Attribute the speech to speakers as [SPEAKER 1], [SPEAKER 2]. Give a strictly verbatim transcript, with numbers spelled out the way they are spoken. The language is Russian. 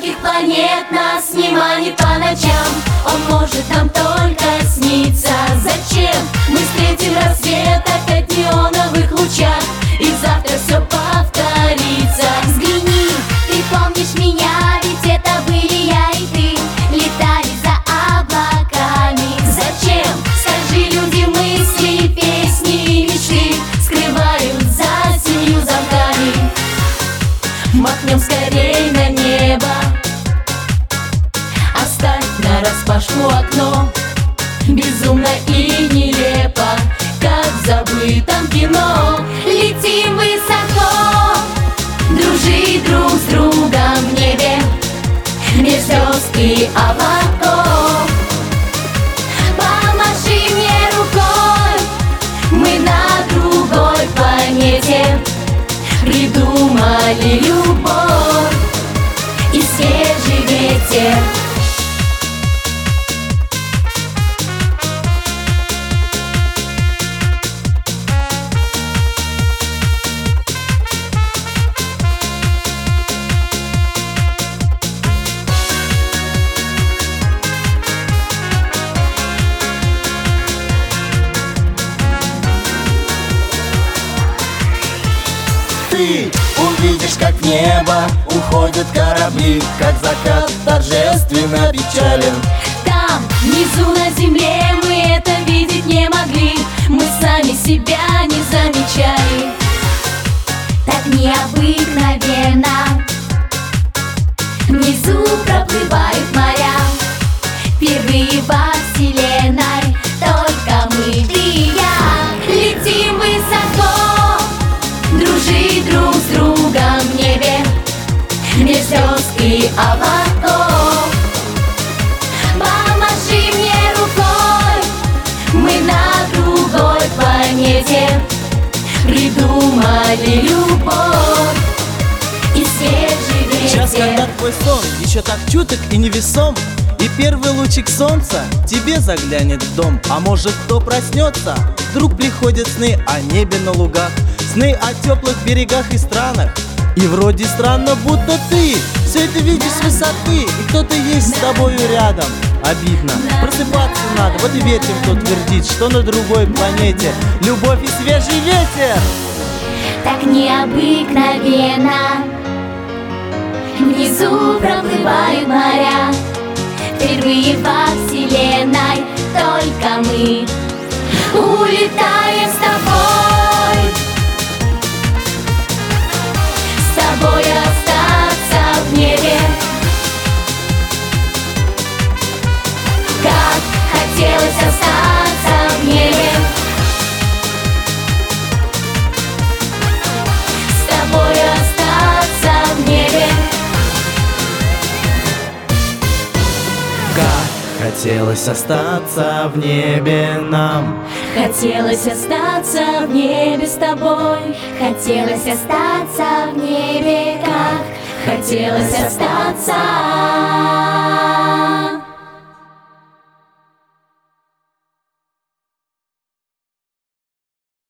[SPEAKER 1] далеких планет нас не манит по ночам. Он может нам только сниться. Зачем? Мы встретим рассвет опять в неоновых лучах, и завтра все повторится. Взгляни, ты помнишь меня, ведь это были я и ты, летали за облаками. Зачем? Скажи, люди, мысли, песни и мечты скрывают за семью замками. Махнем скорей на небо, оставь нараспашку окно. Безумно и нелепо, как в забытом кино. Летим высоко, дружи друг с другом в небе, меж звезд и облаков. Помаши мне рукой, мы на другой планете придумали любовь и свежий ветер.
[SPEAKER 2] Ты увидишь, как в небо уходят корабли, как закат торжественно печален.
[SPEAKER 1] Там, внизу на земле, мы это видеть не могли, мы сами себя не замечали. Так необыкновенно внизу проплывают моря, впервые во вселенной только мы, ты и я. Летим высоко, дружи друг с другом в небе, меж звезд и облаков. Помаши мне рукой, мы на другой планете придумали любовь и свежий ветер.
[SPEAKER 3] Сейчас, когда твой сон еще так чуток и невесом, и первый лучик солнца тебе заглянет в дом. А может, кто проснется, вдруг приходят сны о небе на лугах, сны о теплых берегах и странах. И вроде странно, будто ты все это видишь с высоты, и кто-то есть с тобою рядом. Обидно, просыпаться надо, вот и ветер кто твердит, что на другой планете любовь и свежий ветер.
[SPEAKER 1] Так необыкновенно внизу проплывают моря, впервые во вселенной только мы улетаем с тобой, с тобой остаться в небе. Как хотелось остаться в небе, с тобой остаться в небе.
[SPEAKER 3] Как хотелось остаться в небе нам,
[SPEAKER 1] Хотелось остаться в небе с тобой, хотелось остаться в небе, как хотелось остаться.